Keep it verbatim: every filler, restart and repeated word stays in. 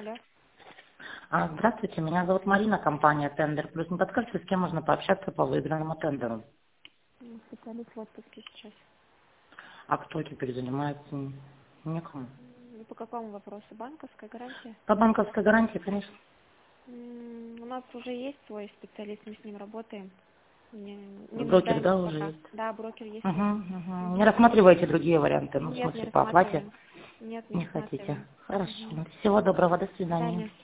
Алло. А, Здравствуйте, меня зовут Марина, компания «Тендер Плюс». Не подскажете, с кем можно пообщаться по выигранному тендеру? М, Специалист в отпуске сейчас. А кто теперь занимается? М, Никому. М, По какому вопросу? Банковская гарантия? По банковской гарантии, конечно. М, У нас уже есть свой специалист, мы с ним работаем. Не, не Брокер, да, нуждаемся уже пока. есть? Да, брокер есть Угу, свой. угу. Не Мгм. рассматриваете другие варианты, ну, в Нет, не смысле, по оплате? рассматриваем. Нет, не Не хотите. рассматриваем. Хорошо. Мгм. Всего доброго, до До свидания. свидания.